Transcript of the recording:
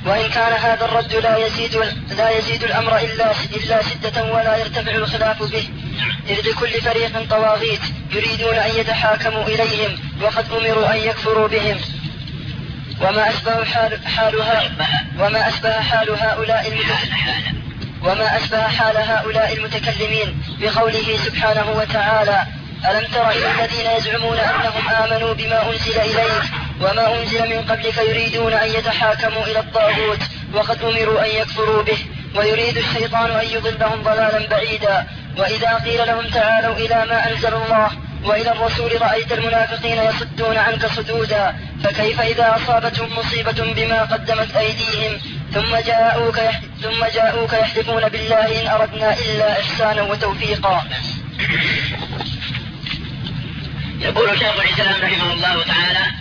وإن كان هذا الرد لا يزيد الأمر إلا شدة ولا يرتفع الخلاف به، إذ لكل فريق طواغيت يريدون أن يتحاكموا إليهم وقد أمروا أن يكفروا بهم. وما أشبه حال هؤلاء المتكلمين بقوله سبحانه وتعالى: ألم تر إلى الذين يزعمون أنهم آمنوا بما أنزل إليك وما أنزل من قبلك يريدون أن يتحاكموا إلى الطاغوت وقد أمروا أن يكفروا به ويريد الشيطان أن يضلهم ضلالا بعيدا. وإذا قيل لهم تعالوا إلى ما أنزل الله وإلى الرسول رأيت المنافقين يصدون عنك صدودا، فكيف إذا أصابتهم مصيبة بما قدمت أيديهم ثم جاءوك يحلفون بالله إن أردنا إلا إحسانا وتوفيقا. يقول شيخ الإسلام رحمه الله تعالى: